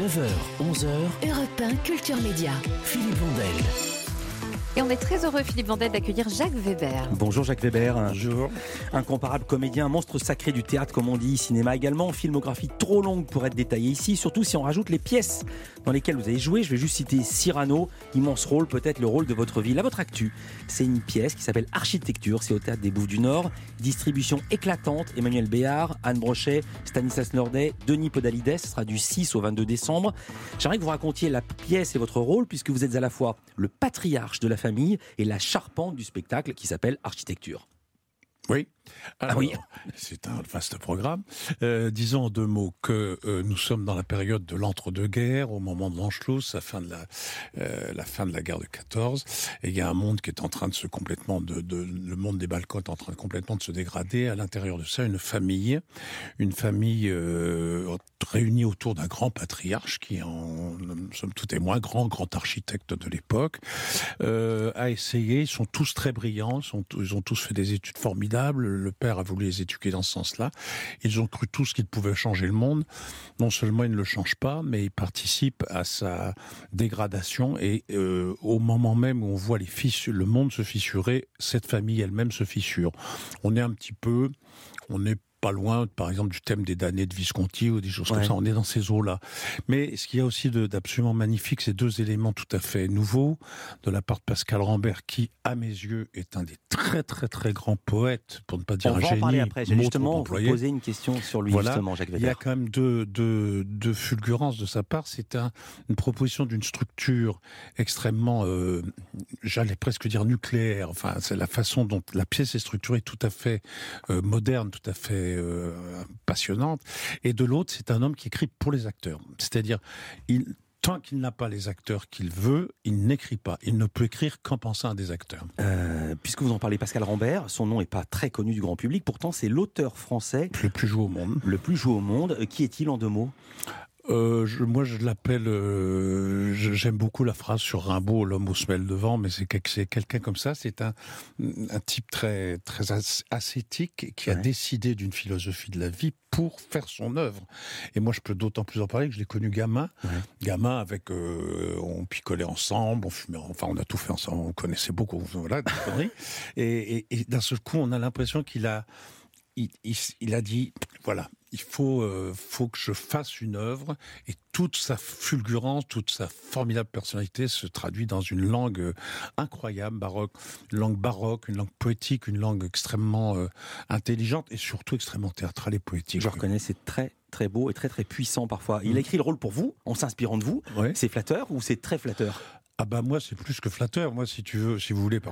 9h, 11h, Europe 1 Culture Média. Philippe Vandel. Et on est très heureux, Philippe Vandel, d'accueillir Jacques Weber. Bonjour Jacques Weber. Bonjour. Incomparable comédien, monstre sacré du théâtre comme on dit, cinéma également, filmographie trop longue pour être détaillée ici, surtout si on rajoute les pièces dans lesquelles vous avez joué. Je vais juste citer Cyrano, immense rôle, peut-être le rôle de votre vie. Là, votre actu, c'est une pièce qui s'appelle Architecture, c'est au Théâtre des Bouffes du Nord, distribution éclatante, Emmanuel Béard, Anne Brochet, Stanislas Nordet, Denis Podalides, ce sera du 6 au 22 décembre. J'aimerais que vous racontiez la pièce et votre rôle, puisque vous êtes à la fois le patriarche de la famille et la charpente du spectacle qui s'appelle Architecture. Oui. Alors, oui. C'est un vaste programme. Disons en deux mots que nous sommes dans la période de l'entre-deux-guerres, au moment de l'Anschluss, la fin de la guerre de 14, et il y a un monde qui est en train de se le monde des Balkans est en train de complètement de se dégrader. À l'intérieur de ça, une famille réunie autour d'un grand patriarche qui est, somme toute et moi, grand architecte de l'époque, a essayé. Ils sont tous très brillants, ils ont tous fait des études formidables. Le père a voulu les éduquer dans ce sens-là. Ils ont cru tous qu'ils pouvaient changer le monde. Non seulement ils ne le changent pas, mais ils participent à sa dégradation. Et au moment même où on voit le monde se fissurer, cette famille elle-même se fissure. On est pas loin, par exemple, du thème des damnés de Visconti ou des choses comme ça. On est dans ces eaux-là. Mais ce qu'il y a aussi d'absolument magnifique, c'est deux éléments tout à fait nouveaux de la part de Pascal Rambert, qui, à mes yeux, est un des très très très grands poètes, pour ne pas dire un génie. On va en parler après. J'ai justement vous poser une question sur lui, justement, Jacques Weber. Il y a quand même deux fulgurances de sa part. C'est une proposition d'une structure extrêmement, j'allais presque dire nucléaire. Enfin, c'est la façon dont la pièce est structurée, tout à fait moderne, tout à fait passionnante, et de l'autre, c'est un homme qui écrit pour les acteurs. C'est-à-dire, tant qu'il n'a pas les acteurs qu'il veut, il n'écrit pas. Il ne peut écrire qu'en pensant à des acteurs. Puisque vous en parlez, Pascal Rambert, son nom n'est pas très connu du grand public, pourtant c'est l'auteur français le plus joué au monde. Le plus joué au monde. Qui est-il en deux mots ? Moi, je l'appelle. J'aime beaucoup la phrase sur Rimbaud, l'homme aux semelles de vent, mais c'est quelqu'un comme ça. C'est un type très très ascétique qui a décidé d'une philosophie de la vie pour faire son œuvre. Et moi, je peux d'autant plus en parler que je l'ai connu gamin. Gamin avec, on picolait ensemble, on fumait, enfin, on a tout fait ensemble. On connaissait beaucoup, voilà, des conneries. Et d'un seul coup, on a l'impression qu'il a dit, voilà, il faut que je fasse une œuvre, et toute sa fulgurance, toute sa formidable personnalité se traduit dans une langue incroyable, une langue poétique, une langue extrêmement intelligente et surtout extrêmement théâtrale et poétique. Je reconnais, c'est très très beau et très très puissant parfois. Il a écrit le rôle pour vous, en s'inspirant de vous. C'est flatteur ou c'est très flatteur ? Ah bah moi c'est plus que flatteur. Moi si vous voulez,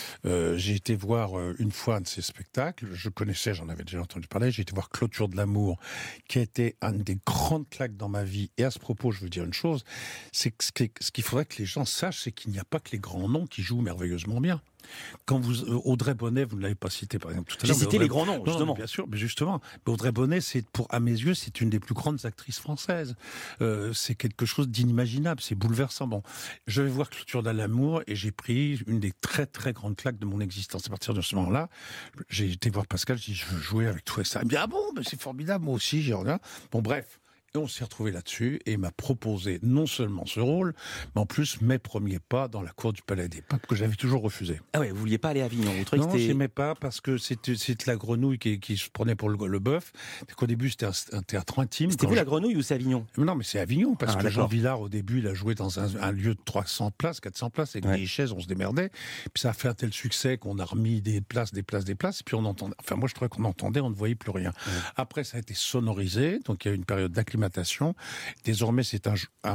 j'ai été voir une fois un de ces spectacles. Je connaissais, j'en avais déjà entendu parler. J'ai été voir Clôture de l'amour, qui a été une des grandes claques dans ma vie. Et à ce propos, je veux dire une chose, c'est que ce qu'il faudrait que les gens sachent, c'est qu'il n'y a pas que les grands noms qui jouent merveilleusement bien. Quand Audrey Bonnet, vous ne l'avez pas cité par exemple tout à l'heure. J'ai cité les grands noms, justement. Non, bien sûr, mais justement, Audrey Bonnet, à mes yeux, c'est une des plus grandes actrices françaises. C'est quelque chose d'inimaginable, c'est bouleversant. Bon, je vais voir Clôture de l'amour et j'ai pris une des très très grandes claques de mon existence. À partir de ce moment-là, j'ai été voir Pascal, j'ai dit je veux jouer avec toi et ça. Il me dit ah bon, mais c'est formidable, moi aussi, j'ai rien. Bon bref. Et on s'est retrouvé là-dessus et il m'a proposé non seulement ce rôle, mais en plus mes premiers pas dans la cour du Palais des Papes que j'avais toujours refusé. Ah ouais, vous vouliez pas aller à Avignon, vous Non, j'aimais pas parce que c'était la grenouille qui se prenait pour le bœuf. Qu'au début c'était un théâtre intime. C'était vous la grenouille ou c'est Avignon ? Non, mais c'est Avignon parce que d'accord. Jean Villard au début il a joué dans un lieu de 300 places, 400 places avec des chaises, on se démerdait. Puis ça a fait un tel succès qu'on a remis des places, et puis on entendait. Enfin moi je trouvais qu'on entendait, on ne voyait plus rien. Après ça a été sonorisé, donc il y a eu une période d'acclimatation. Désormais, c'est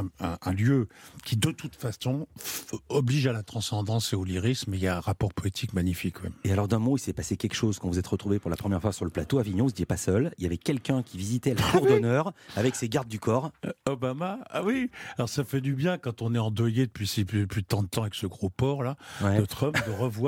un lieu qui, de toute façon, oblige à la transcendance et au lyrisme. Il y a un rapport poétique magnifique. Ouais. Et alors, d'un mot, il s'est passé quelque chose quand vous êtes retrouvés pour la première fois sur le plateau. Avignon, vous n'étiez pas seul. Il y avait quelqu'un qui visitait la cour d'honneur avec ses gardes du corps. Obama, ah oui. Alors, ça fait du bien quand on est endeuillé depuis plus tant de temps avec ce gros porc-là, de Trump,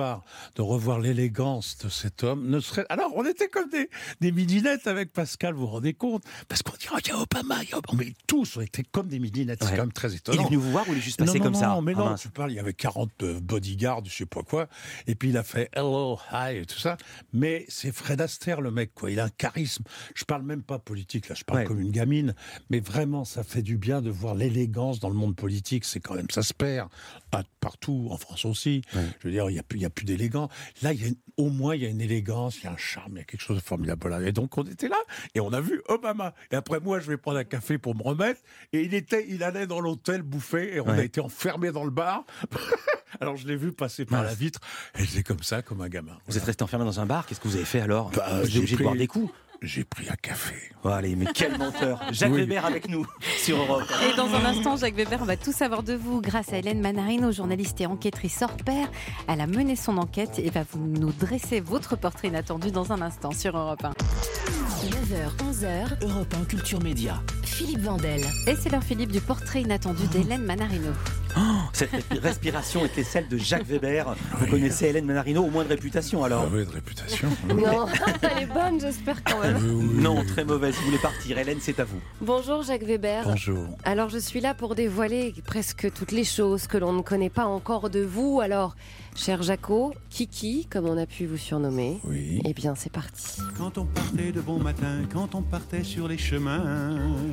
de revoir l'élégance de cet homme. Alors, on était comme des midinettes avec Pascal, vous vous rendez compte ? Parce qu'on dit, oh, il y a Obama. mais tous ont été comme des midinettes, c'est quand même très Il est étonnant. venu vous voir ou il est juste passé comme ça? Non, mais Ah, non, mince. tu parles, il y avait 40 bodyguards, je sais pas quoi, et puis il a fait hello, hi, et tout ça, mais c'est Fred Astaire, le mec, quoi, il a un charisme, je parle même pas politique, là, je parle comme une gamine, mais vraiment, ça fait du bien de voir l'élégance dans le monde politique, c'est quand même, ça se perd, partout, en France aussi, je veux dire, il y a plus d'élégance, là, au moins, il y a une élégance, il y a un charme, il y a quelque chose de formidable, là. Et donc, on était là, et on a vu Obama, et après, moi, je vais prendre un café pour me remettre, et il allait dans l'hôtel bouffer, et on a été enfermés dans le bar. Alors je l'ai vu passer par la vitre, et j'étais comme ça, comme un gamin. Vous êtes resté enfermé dans un bar, qu'est-ce que vous avez fait alors? Vous êtes J'ai obligé de boire des coups. J'ai pris un café. Oh, allez, mais quel menteur. Jacques Weber avec nous sur Europe. Et dans un instant, Jacques Weber, on va tout savoir de vous grâce à Hélène Manarino, journaliste et enquêtrice hors pair. Elle a mené son enquête et va nous dresser votre portrait inattendu dans un instant sur Europe 1. 9h, 11h, Europe 1 Culture Média. Philippe Vandel. Et c'est l'heure, Philippe, du portrait inattendu d'Hélène Manarino. Cette respiration était celle de Jacques Weber. Vous connaissez Hélène Manarino, au moins de réputation alors? Ah oui, de réputation. Non, elle est bonne, j'espère quand même. Non, très mauvaise. Vous voulez partir. Hélène, c'est à vous. Bonjour Jacques Weber. Bonjour. Alors je suis là pour dévoiler presque toutes les choses que l'on ne connaît pas encore de vous. Alors, cher Jaco, Kiki, comme on a pu vous surnommer, Oui. eh bien c'est parti. Quand on partait de bon matin, quand on partait sur les chemins,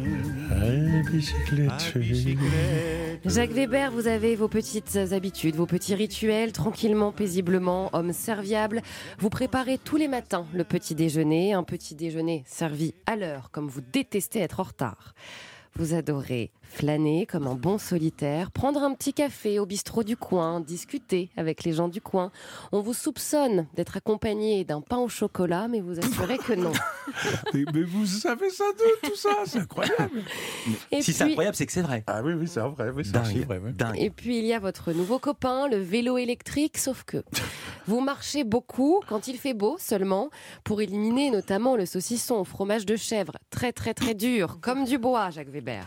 Bicyclette. à bicyclette. Jacques Weber, vous avez vos petites habitudes, vos petits rituels, tranquillement, paisiblement, homme serviable. Vous préparez tous les matins le petit déjeuner, un petit déjeuner servi à l'heure, comme vous détestez être en retard. Vous adorez flâner comme un bon solitaire, prendre un petit café au bistrot du coin, discuter avec les gens du coin. On vous soupçonne d'être accompagné d'un pain au chocolat, mais vous assurez que non. Mais vous savez ça de tout ça, c'est incroyable. Et Si c'est puis- incroyable, c'est que c'est vrai. Ah oui, c'est vrai, oui, c'est Dingue. vrai. Oui. Dingue. Et puis il y a votre nouveau copain, le vélo électrique, sauf que vous marchez beaucoup quand il fait beau seulement, pour éliminer notamment le saucisson au fromage de chèvre, très très très dur, comme du bois, Jacques Weber.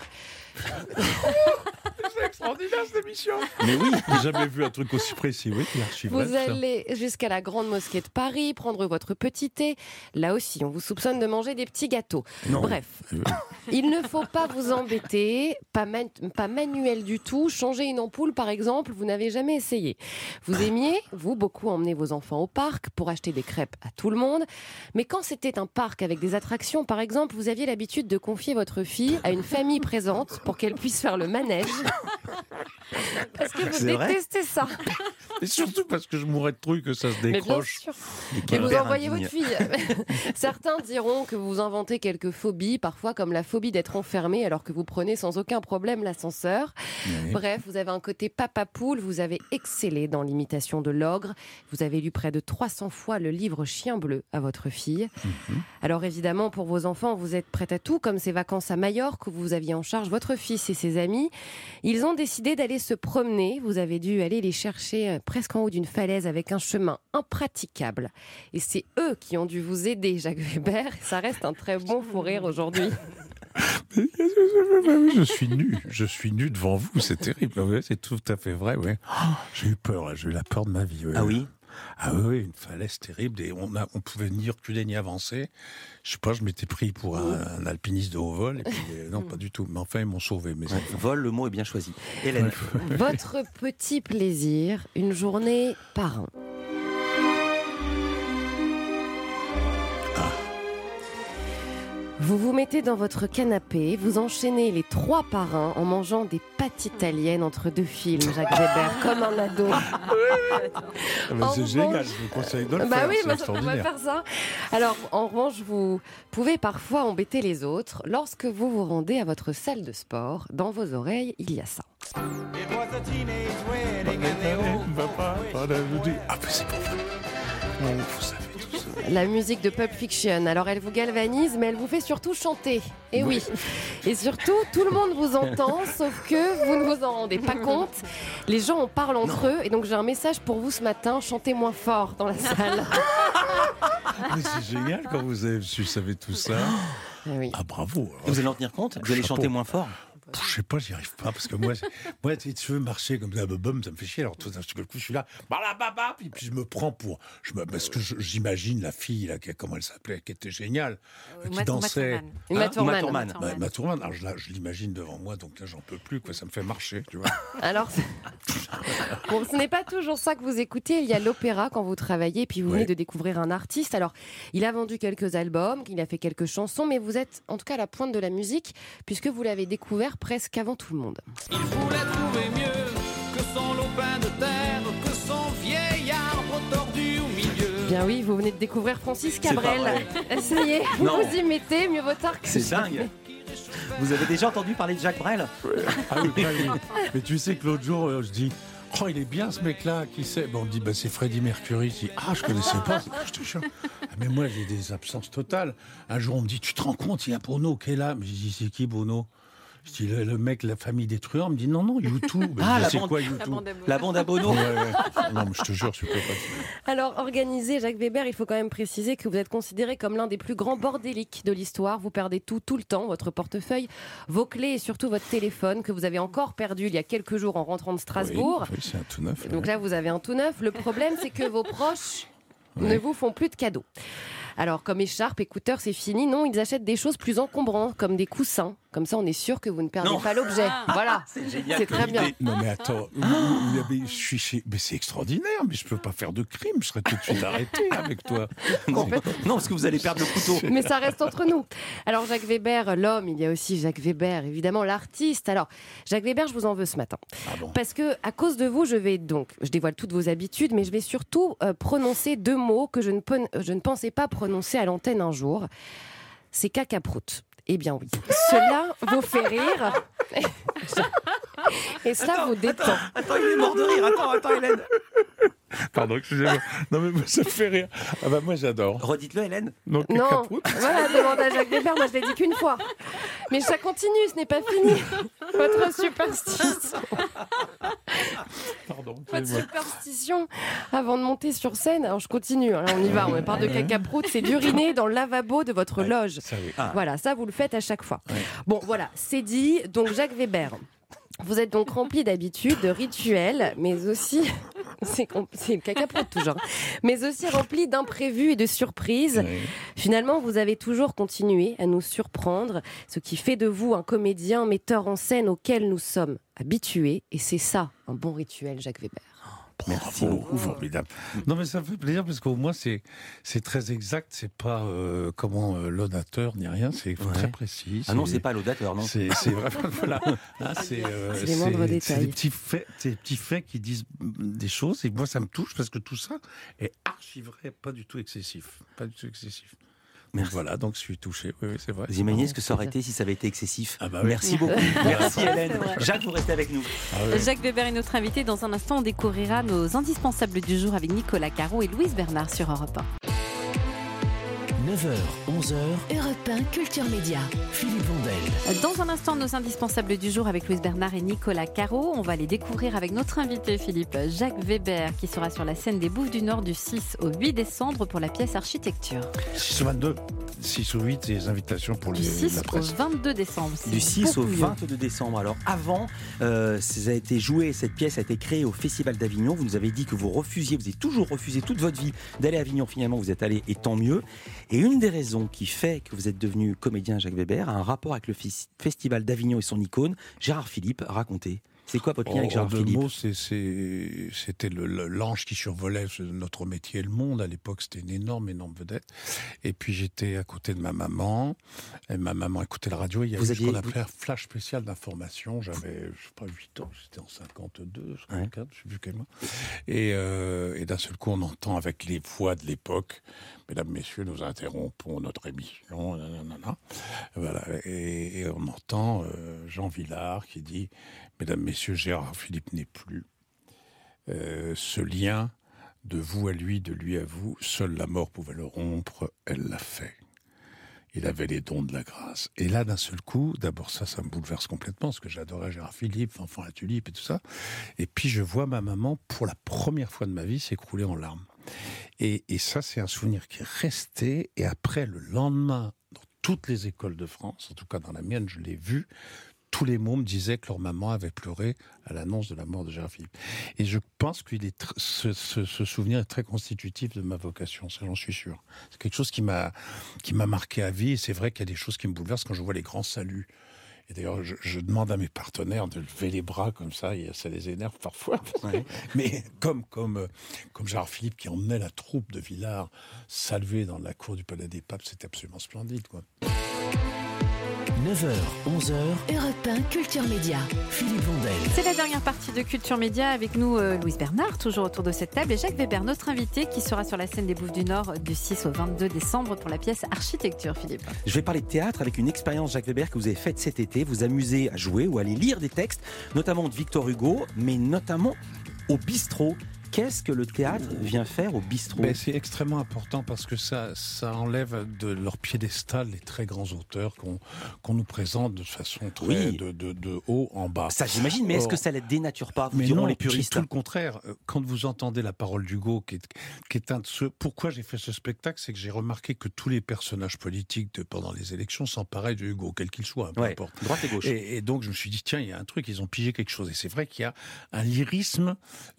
C'est extraordinaire cette émission. Mais oui. J'ai jamais vu un truc aussi précis, oui, c'est archi vrai, Vous ça. allez jusqu'à la Grande Mosquée de Paris, prendre votre petit thé. Là aussi, on vous soupçonne de manger des petits gâteaux. Non. Bref, il ne faut pas vous embêter, pas manuel du tout. Changer une ampoule, par exemple, vous n'avez jamais essayé. Vous aimiez, vous, beaucoup emmener vos enfants au parc pour acheter des crêpes à tout le monde. Mais quand c'était un parc avec des attractions, par exemple, vous aviez l'habitude de confier votre fille à une famille présente pour qu'elle puisse faire le manège. Parce que vous C'est vrai détestez ça. Et surtout parce que je mourrais de trucs que ça se Mais bien décroche. sûr. Quel Et vous père envoyez indigne. votre fille. Certains diront que vous inventez quelques phobies, parfois comme la phobie d'être enfermé alors que vous prenez sans aucun problème l'ascenseur. Oui. Bref, vous avez un côté papa poule, vous avez excellé dans l'imitation de l'ogre. Vous avez lu près de 300 fois le livre Chien bleu à votre fille. Alors évidemment, pour vos enfants, vous êtes prête à tout, comme ces vacances à Majorque où vous aviez en charge votre fils et ses amis. Ils ont décidé d'aller se promener. Vous avez dû aller les chercher presque en haut d'une falaise avec un chemin impraticable. Et c'est eux qui ont dû vous aider, Jacques Weber. Ça reste un très bon fou rire aujourd'hui. Oui, je suis nu devant vous, c'est terrible. Oui, c'est tout à fait vrai. Oui. J'ai eu peur, là, j'ai eu la peur de ma vie. Ah oui. Ah oui, une falaise terrible et on pouvait ni reculer ni avancer. Je sais pas, je m'étais pris pour un alpiniste de haut vol et puis non, pas du tout. Mais enfin, ils m'ont sauvé. Mais Vol, le mot est bien choisi. Hélène. Votre petit plaisir, une journée par an. Vous vous mettez dans votre canapé, vous enchaînez les 3 parrains en mangeant des pâtes italiennes entre 2 films, Jacques Weber, comme un ado. En c'est revanche- génial, je vous conseille de le Bah faire. oui, c'est bah, on va extraordinaire. faire ça. Alors, en revanche, vous pouvez parfois embêter les autres. Lorsque vous vous rendez à votre salle de sport, dans vos oreilles, il y a ça. Ah, mais c'est pas vrai. Vous savez tout ça. La musique de Pulp Fiction. Alors, elle vous galvanise, mais elle vous fait surtout chanter. Et oui. Et surtout, tout le monde vous entend, sauf que vous ne vous en rendez pas compte. Les gens en parlent entre eux. Et donc, j'ai un message pour vous ce matin. Chantez moins fort dans la salle. Mais c'est génial quand vous savez tout ça. Ah oui. Ah bravo. Vous allez en tenir compte? Vous allez Chapeau. chanter moins fort? Je sais pas, j'y arrive pas, parce que moi tu veux marcher comme ça, ça me fait chier. Alors tout d'un coup, je suis là, puis je me prends parce que j'imagine la fille, là, comment elle s'appelait, qui était géniale, qui dansait. Uma Thurman. Uma Thurman. Alors je l'imagine devant moi, donc là, j'en peux plus, quoi, ça me fait marcher, tu vois. Alors, bon, ce n'est pas toujours ça que vous écoutez. Il y a l'opéra quand vous travaillez, puis vous venez de découvrir un artiste. Alors, il a vendu quelques albums, il a fait quelques chansons, mais vous êtes en tout cas à la pointe de la musique, puisque vous l'avez découvert presque avant tout le monde. Il voulait trouver mieux que son lopin de terre, que son vieil arbre tordu au milieu. Bien oui, vous venez de découvrir Francis Cabrel. Ça y est, vous vous y mettez, mieux vaut tard que c'est dingue. Vous avez déjà entendu parler de Jacques Brel? Ah oui, mais tu sais que l'autre jour, je dis... Oh, il est bien ce mec-là, qui sait? Bon, on me dit, c'est Freddie Mercury. Je dis, je connaissais pas. Je te jure. Mais moi, j'ai des absences totales. Un jour, on me dit, tu te rends compte, il y a Bono qui est là. Mais je dis, c'est qui Bono? Je dis, le mec, la famille des truands. On me dit, non, YouTube. La bande à Bono. Non, mais je te jure, je peux pas. Alors, organisé, Jacques Weber, il faut quand même préciser que vous êtes considéré comme l'un des plus grands bordéliques de l'histoire. Vous perdez tout le temps, votre portefeuille, vos clés et surtout votre téléphone que vous avez encore perdu il y a quelques jours en rentrant de Strasbourg. Oui, c'est un tout neuf. Donc là, vous avez un tout neuf. Le problème, c'est que vos proches ne vous font plus de cadeaux. Alors, comme écharpe, écouteurs, c'est fini. Non, ils achètent des choses plus encombrantes, comme des coussins. Comme ça, on est sûr que vous ne perdez pas l'objet. Voilà, c'est très bien. Non, mais attends, mais c'est extraordinaire, mais je peux pas faire de crime, je serais tout de suite arrêté avec toi. Non, parce que vous allez perdre le couteau. Mais ça reste entre nous. Alors, Jacques Weber, l'homme, il y a aussi Jacques Weber, évidemment, l'artiste. Alors, Jacques Weber, je vous en veux ce matin. Parce que, à cause de vous, je dévoile toutes vos habitudes, mais je vais surtout prononcer 2 mots que je ne pensais pas prononcer à l'antenne un jour. C'est cacaproute. Eh bien oui, cela vous fait rire et cela vous détend. Attends, il est mort de rire. Attends, Hélène. Pardon, excusez-moi. Non, mais moi, ça me fait rire. Moi, j'adore. Redites-le, Hélène. Non, voilà, demande à Jacques Weber, moi je l'ai dit qu'une fois. Mais ça continue, ce n'est pas fini. Votre superstition. Pardon. Votre superstition avant de monter sur scène. Alors je continue, là on y va, on parle de cacaproute, c'est d'uriner dans le lavabo de votre loge. Ça, oui. Voilà, ça vous le faites à chaque fois. Bon, voilà, c'est dit. Donc Jacques Weber, vous êtes donc rempli d'habitudes, de rituels, mais aussi... C'est le cacaproute toujours. Mais aussi rempli d'imprévus et de surprises. Oui. Finalement, vous avez toujours continué à nous surprendre, ce qui fait de vous un comédien, metteur en scène auquel nous sommes habitués. Et c'est ça, un bon rituel, Jacques Weber. Merci beaucoup, formidable. Non, mais ça me fait plaisir parce qu'au moins c'est très exact, c'est pas l'audateur ni rien, c'est très précis. Ah non, c'est pas l'audateur, non. C'est vraiment voilà. C'est les moindres détails. C'est des petits faits qui disent des choses et moi ça me touche parce que tout ça est archi vrai, pas du tout excessif, Merci. Voilà, donc je suis touché, oui, c'est vrai. Vous imaginez ce que ça aurait été si ça avait été excessif? Oui. Merci beaucoup. Merci Hélène. Jacques, vous restez avec nous. Jacques Weber est notre invité. Dans un instant, on découvrira nos indispensables du jour avec Nicolas Caro et Louise Bernard sur Europe 1. 9h, 11h, Europe 1 Culture Média. Philippe Vandel. Dans un instant, nos indispensables du jour avec Louise Bernard et Nicolas Caro. On va les découvrir avec notre invité Philippe, Jacques Weber, qui sera sur la scène des Bouffes du Nord du 6 au 8 décembre pour la pièce Architecture. 6 au 22, 6 au 8, les invitations pour du 6 au 22 décembre. Du 6 au 22 décembre. Alors avant, ça a été joué, cette pièce a été créée au Festival d'Avignon. Vous nous avez dit que vous avez toujours refusé toute votre vie d'aller à Avignon. Finalement, vous êtes allé et tant mieux. Et une des raisons qui fait que vous êtes devenu comédien Jacques Weber a un rapport avec le Festival d'Avignon et son icône, Gérard Philippe. Racontez. C'est quoi votre lien avec Gérard Philippe? En 2 mots, c'était l'ange qui survolait notre métier et le monde. À l'époque, c'était une énorme vedette. Et puis, j'étais à côté de ma maman. Et ma maman écoutait la radio. Il y avait ce qu'on appelait un flash spécial d'information. J'avais, je sais pas, 8 ans. C'était en 52, 54, je sais plus quel mois. Et d'un seul coup, on entend avec les voix de l'époque, mesdames, messieurs, nous interrompons notre émission. Voilà. Et on entend Jean Villard qui dit... Mesdames, Messieurs, Gérard Philippe n'est plus. Ce lien de vous à lui, de lui à vous, seule la mort pouvait le rompre, elle l'a fait. Il avait les dons de la grâce. Et là, d'un seul coup, d'abord ça me bouleverse complètement, parce que j'adorais Gérard Philippe, Fanfan la Tulipe et tout ça. Et puis je vois ma maman, pour la première fois de ma vie, s'écrouler en larmes. Et ça, c'est un souvenir qui est resté. Et après, le lendemain, dans toutes les écoles de France, en tout cas dans la mienne, je l'ai vu, tous les mômes disaient que leur maman avait pleuré à l'annonce de la mort de Gérard Philippe. Et je pense que ce souvenir est très constitutif de ma vocation, ça j'en suis sûr. C'est quelque chose qui m'a marqué à vie, et c'est vrai qu'il y a des choses qui me bouleversent quand je vois les grands saluts. Et d'ailleurs, je demande à mes partenaires de lever les bras comme ça, et ça les énerve parfois. Ouais. Mais comme Gérard Philippe qui emmenait la troupe de Villars saluer dans la cour du Palais des Papes, c'était absolument splendide, quoi. 9h, 11h, Europe 1 Culture Média. Philippe Vandel. C'est la dernière partie de Culture Média avec nous, Louise Bernard, toujours autour de cette table, et Jacques Weber, notre invité, qui sera sur la scène des Bouffes du Nord du 6 au 22 décembre pour la pièce Architecture, Philippe. Je vais parler de théâtre avec une expérience, Jacques Weber, que vous avez faite cet été. Vous amusez à jouer ou à aller lire des textes, notamment de Victor Hugo, mais notamment au bistrot. Qu'est-ce que le théâtre vient faire au bistrot ? C'est extrêmement important parce que ça enlève de leur piédestal les très grands auteurs qu'on nous présente de façon très de haut en bas. Ça j'imagine, mais est-ce que ça les dénature pas ? Mais non, les puristes. C'est tout le contraire. Quand vous entendez la parole d'Hugo, qui est un de ceux... Pourquoi j'ai fait ce spectacle ? C'est que j'ai remarqué que tous les personnages politiques pendant les élections s'emparaient de Hugo, quel qu'il soit, peu importe. Droite et gauche. Et donc je me suis dit, tiens, il y a un truc, ils ont pigé quelque chose. Et c'est vrai qu'il y a un lyrisme...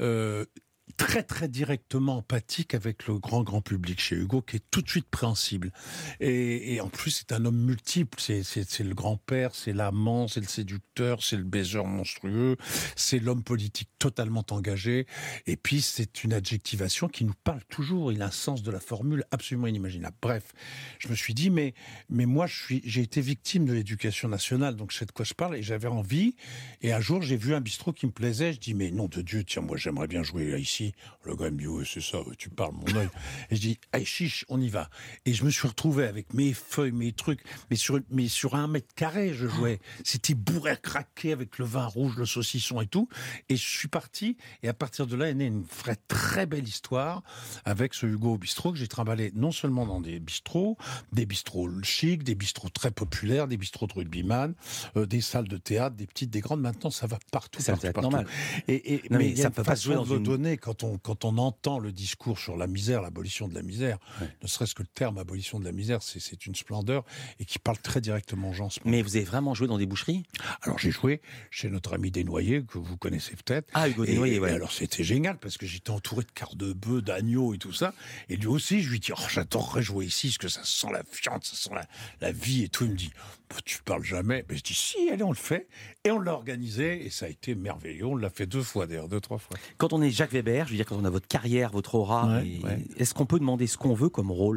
très très directement empathique avec le grand public chez Hugo, qui est tout de suite préhensible. Et en plus, c'est un homme multiple. C'est le grand-père, c'est l'amant, c'est le séducteur, c'est le baiseur monstrueux, c'est l'homme politique totalement engagé. Et puis, c'est une adjectivation qui nous parle toujours. Il a un sens de la formule absolument inimaginable. Bref, je me suis dit, mais moi, j'ai été victime de l'éducation nationale, donc je sais de quoi je parle, et j'avais envie. Et un jour, j'ai vu un bistrot qui me plaisait. Je dis, mais nom de Dieu, tiens, moi, j'aimerais bien jouer là, ici. Le gars me dit, oui, c'est ça, tu parles mon œil. Et je dis, allez, chiche, on y va. Et je me suis retrouvé avec mes feuilles, mes trucs, mais sur 1 mètre carré, je jouais. C'était bourré, craqué avec le vin rouge, le saucisson et tout. Et je suis parti, et à partir de là est née une vraie très belle histoire avec ce Hugo au bistrot que j'ai trimballé non seulement dans des bistrots chics, des bistrots très populaires, des bistrots de rugbyman, des salles de théâtre, des petites, des grandes. Maintenant, ça va partout. C'est normal. Mais ça ne peut pas se jouer dans une... donner quand on entend le discours sur la misère, l'abolition de la misère, ne serait-ce que le terme abolition de la misère, c'est une splendeur et qui parle très directement aux gens. Mais vous avez vraiment joué dans des boucheries ? Alors j'ai joué chez notre ami Desnoyers, que vous connaissez peut-être. Ah, Hugo Desnoyers, ouais. Alors c'était génial parce que j'étais entouré de quarts de bœuf, d'agneaux et tout ça. Et lui aussi, je lui dis, j'adorerais jouer ici parce que ça sent la viande, ça sent la vie et tout. Il me dit, tu parles jamais. Mais je dis, si, allez, on le fait. Et on l'a organisé et ça a été merveilleux. On l'a fait 2 fois d'ailleurs, 2-3 fois. Quand on est Jacques Weber, je veux dire, quand on a votre carrière, votre aura, est-ce qu'on peut demander ce qu'on veut comme rôle ?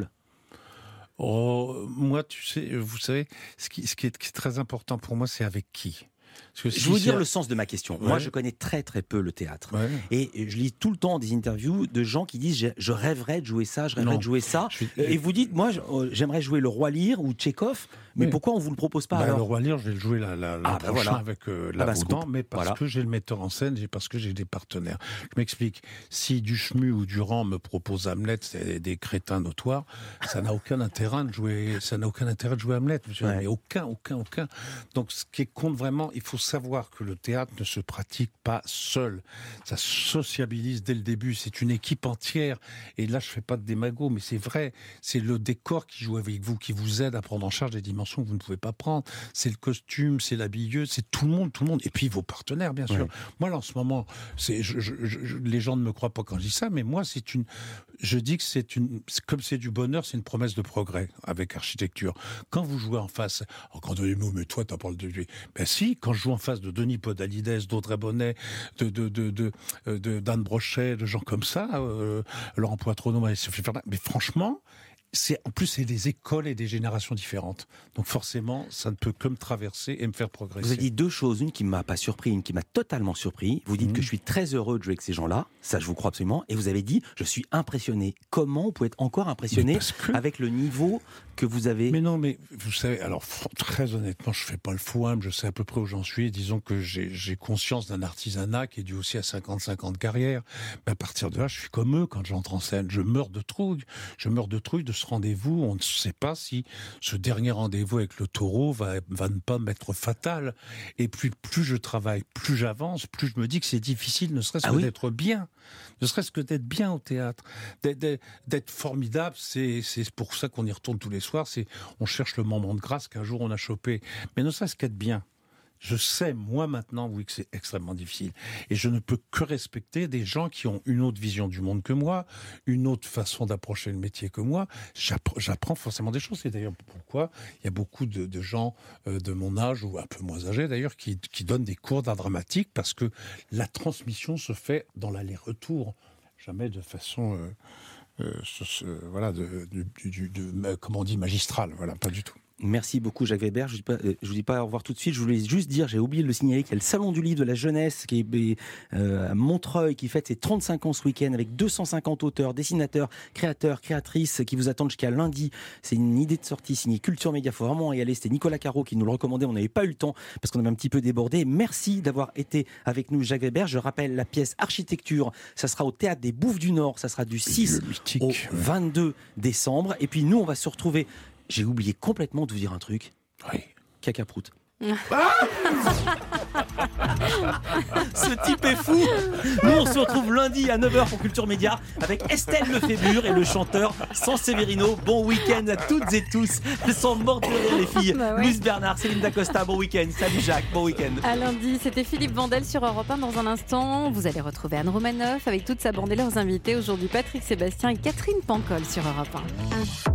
Moi, vous savez, ce qui est très important pour moi, c'est avec qui. Je vais vous dire le sens de ma question. Moi, je connais très très peu le théâtre. Et je lis tout le temps des interviews de gens qui disent je rêverais de jouer ça, je rêverais de jouer ça. Et vous dites, moi, j'aimerais jouer le Roi Lear ou Tchekhov. Mais pourquoi on ne vous le propose pas alors ? Le Roi Lear, je vais le jouer l'an prochain avec Lavaudan, mais parce que j'ai le metteur en scène et parce que j'ai des partenaires. Je m'explique. Si Duchemu ou Durand me propose Hamlet, c'est des crétins notoires, ça n'a aucun intérêt de jouer Hamlet. Mais aucun. Donc, ce qui compte vraiment, il faut savoir que le théâtre ne se pratique pas seul. Ça sociabilise dès le début. C'est une équipe entière. Et là, je fais pas de démago, mais c'est vrai. C'est le décor qui joue avec vous, qui vous aide à prendre en charge des dimensions que vous ne pouvez pas prendre. C'est le costume, c'est l'habilleux, c'est tout le monde. Et puis vos partenaires, bien sûr. Moi, là, en ce moment, les gens ne me croient pas quand je dis ça, mais moi, je dis que comme c'est du bonheur, c'est une promesse de progrès avec architecture. Quand vous jouez en face, quand on dit, mais toi, t'as parlé de lui. Ben si, quand je joue en face de Denis Podalides, d'Audrey Bonnet, d'Anne Brochet, de gens comme ça, Laurent Poitronneau, mais franchement, en plus, c'est des écoles et des générations différentes. Donc forcément, ça ne peut que me traverser et me faire progresser. Vous avez dit 2 choses, une qui ne m'a pas surpris, une qui m'a totalement surpris. Vous dites que je suis très heureux de jouer avec ces gens-là, ça je vous crois absolument, et vous avez dit, je suis impressionné. Comment vous pouvez être encore impressionné avec le niveau que vous avez ? Mais non, mais vous savez, alors très honnêtement, je ne fais pas le fou, je sais à peu près où j'en suis. Disons que j'ai conscience d'un artisanat qui est dû aussi à 50 ans de carrière. Mais à partir de là, je suis comme eux quand j'entre en scène. Je meurs de trouille de ce rendez-vous. On ne sait pas si ce dernier rendez-vous avec le taureau va ne pas m'être fatal. Et plus je travaille, plus j'avance, plus je me dis que c'est difficile, ne serait-ce que d'être bien. Ne serait-ce que d'être bien au théâtre. D'être formidable, c'est pour ça qu'on y retourne tous les soirs. On cherche le moment de grâce qu'un jour on a chopé. Mais ne serait-ce qu'être bien. Je sais, moi maintenant, oui, que c'est extrêmement difficile. Et je ne peux que respecter des gens qui ont une autre vision du monde que moi, une autre façon d'approcher le métier que moi. J'apprends forcément des choses. C'est d'ailleurs pourquoi il y a beaucoup de gens de mon âge, ou un peu moins âgés d'ailleurs, qui donnent des cours d'art dramatique, parce que la transmission se fait dans l'aller-retour, jamais de façon... comment on dit, magistrale, voilà, pas du tout. Merci beaucoup Jacques Weber. Je vous dis pas au revoir tout de suite. Je voulais juste dire, j'ai oublié de le signaler, qu'il y a le Salon du Livre de la Jeunesse qui est à Montreuil, qui fête ses 35 ans ce week-end, avec 250 auteurs, dessinateurs, créateurs, créatrices qui vous attendent jusqu'à lundi. C'est une idée de sortie signée Culture Média. Faut vraiment y aller. C'était Nicolas Caro qui nous le recommandait. On n'avait pas eu le temps parce qu'on avait un petit peu débordé. Merci d'avoir été avec nous, Jacques Weber. Je rappelle la pièce Architecture. Ça sera au Théâtre des Bouffes du Nord. Ça sera du 6 au 22 décembre. Et puis nous, on va se retrouver. J'ai oublié complètement de vous dire un truc. Oui. Cacaproute. Ce type est fou. Nous on se retrouve lundi à 9h pour Culture Média avec Estelle Lefébure et le chanteur Sanseverino. Bon week-end à toutes et tous. Elles sont mortes de rire les filles. Bah ouais. Louise Bernard, Céline Dacosta, bon week-end. Salut Jacques, bon week-end. À lundi, c'était Philippe Vandel sur Europe 1. Dans un instant, vous allez retrouver Anne Romanoff avec toute sa bande et leurs invités. Aujourd'hui, Patrick Sébastien et Catherine Pancol sur Europe 1.